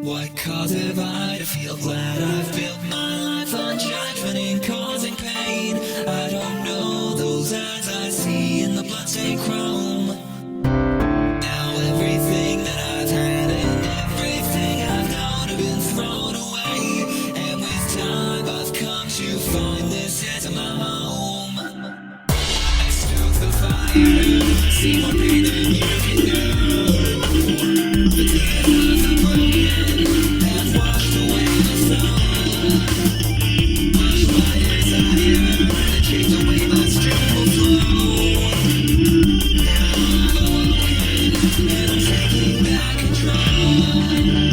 What cause have I to feel glad I've built my life on judgment and causing pain? I don't know those eyes I see in the bloodstained chrome. Now everything that I've had and everything I've known have been thrown away. And with time I've come to find this as my home. I stoke the fire, see more pain than you can do. But the end of the broken have washed away the sun. Washed my desire and chased away my stream of flow. Now I'm awoken and I'm taking back control.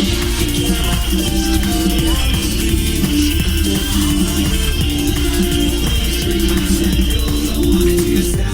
Straight my sandals, I wanted to stop.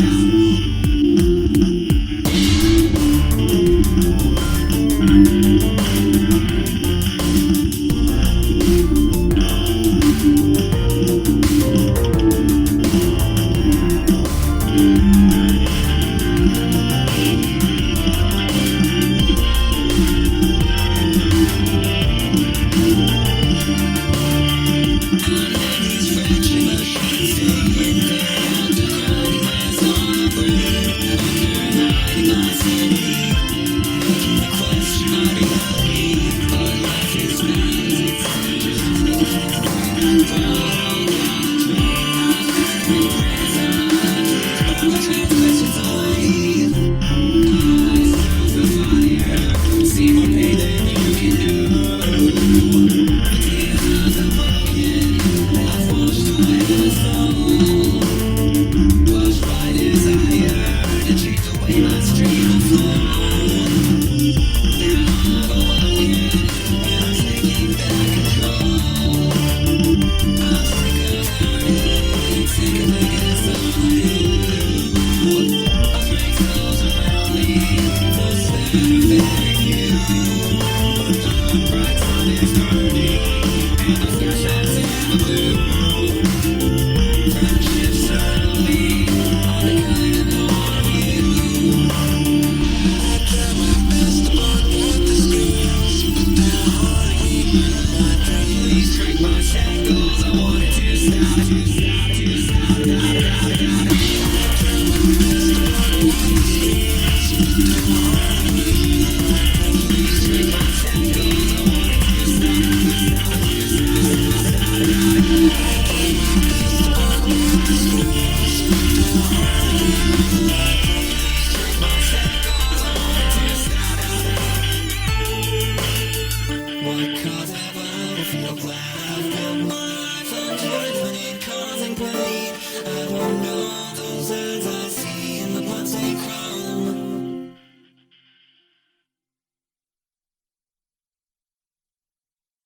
What cause have I to feel glad I've built my life on judgment and causing pain? I don't know.